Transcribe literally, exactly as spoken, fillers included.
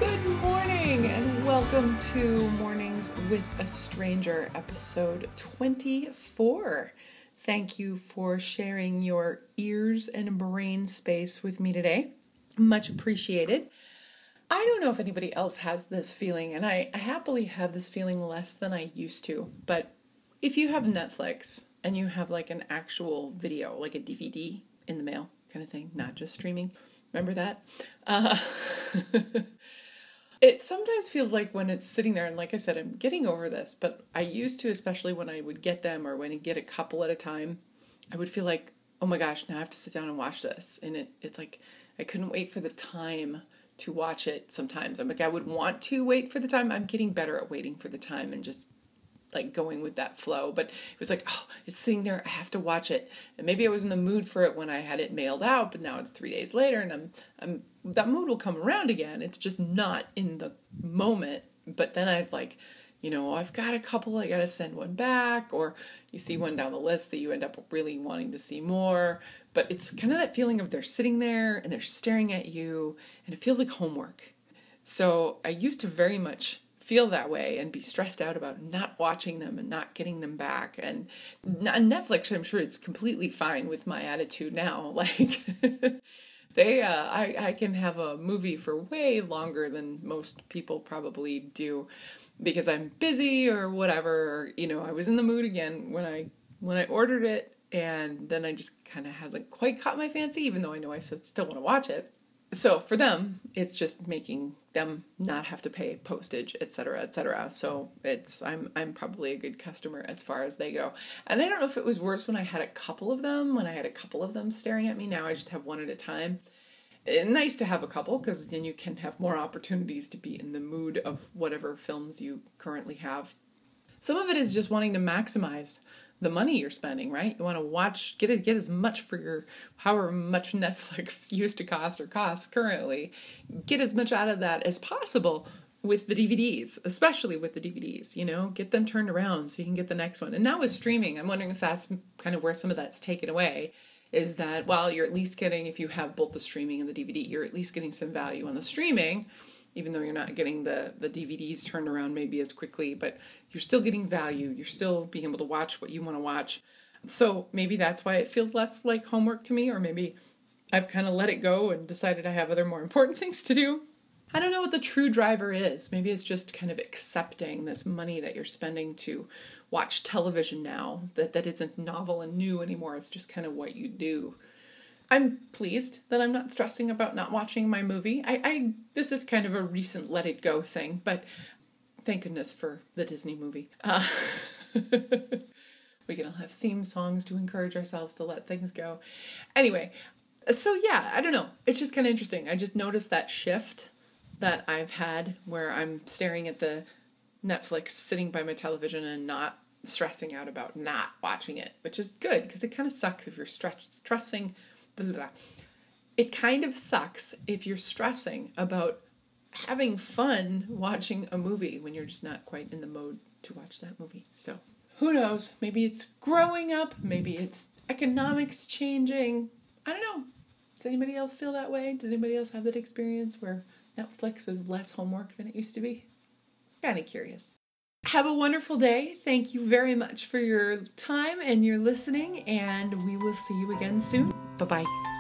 Good morning and welcome to Mornings with a Stranger, episode twenty-four. Thank you for sharing your ears and brain space with me today. Much appreciated. I don't know if anybody else has this feeling, and I, I happily have this feeling less than I used to, but if you have Netflix and you have like an actual video, like a D V D in the mail kind of thing, not just streaming, remember that? Uh, It sometimes feels like when it's sitting there, and like I said, I'm getting over this, but I used to, especially when I would get them or when I get a couple at a time, I would feel like, oh my gosh, now I have to sit down and watch this. And it, it's like, I couldn't wait for the time to watch it sometimes. I'm like, I would want to wait for the time. I'm getting better at waiting for the time and just like going with that flow. But it was like, oh, it's sitting there, I have to watch it. And maybe I was in the mood for it when I had it mailed out, but now it's three days later and I'm, I'm, that mood will come around again. It's just not in the moment. But then I've like, you know, I've got a couple, I got to send one back, or you see one down the list that you end up really wanting to see more. But it's kind of that feeling of they're sitting there and they're staring at you and it feels like homework. So I used to very much feel that way and be stressed out about not watching them and not getting them back. And Netflix, I'm sure it's completely fine with my attitude now. Like they, uh, I, I can have a movie for way longer than most people probably do because I'm busy or whatever. Or, you know, I was in the mood again when I, when I ordered it, and then I just kind of hasn't quite caught my fancy, even though I know I still want to watch it. So for them, it's just making them not have to pay postage, et cetera, et cetera. So it's I'm I'm probably a good customer as far as they go. And I don't know if it was worse when I had a couple of them, when I had a couple of them staring at me. Now I just have one at a time. It's nice to have a couple because then you can have more opportunities to be in the mood of whatever films you currently have. Some of it is just wanting to maximize the money you're spending, right? You want to watch, get it, get as much for your, however much Netflix used to cost or costs currently, get as much out of that as possible with the D V Ds, especially with the D V Ds, you know, get them turned around so you can get the next one. And now with streaming, I'm wondering if that's kind of where some of that's taken away, is that, well, you're at least getting, if you have both the streaming and the D V D, you're at least getting some value on the streaming, even though you're not getting the, the D V Ds turned around maybe as quickly, but you're still getting value. You're still being able to watch what you want to watch. So maybe that's why it feels less like homework to me, or maybe I've kind of let it go and decided I have other more important things to do. I don't know what the true driver is. Maybe it's just kind of accepting this money that you're spending to watch television now, that, that isn't novel and new anymore. It's just kind of what you do. I'm pleased that I'm not stressing about not watching my movie. I, I this is kind of a recent let it go thing, but thank goodness for the Disney movie. Uh, we can all have theme songs to encourage ourselves to let things go. Anyway, so yeah, I don't know. It's just kind of interesting. I just noticed that shift that I've had where I'm staring at the Netflix, sitting by my television and not stressing out about not watching it, which is good because it kind of sucks if you're stress- stressing Blah, blah. It kind of sucks if you're stressing about having fun watching a movie when you're just not quite in the mode to watch that movie. So who knows? Maybe it's growing up. Maybe it's economics changing. I don't know. Does anybody else feel that way? Does anybody else have that experience where Netflix is less homework than it used to be? Kind of curious. Have a wonderful day. Thank you very much for your time and your listening, and we will see you again soon. Bye-bye.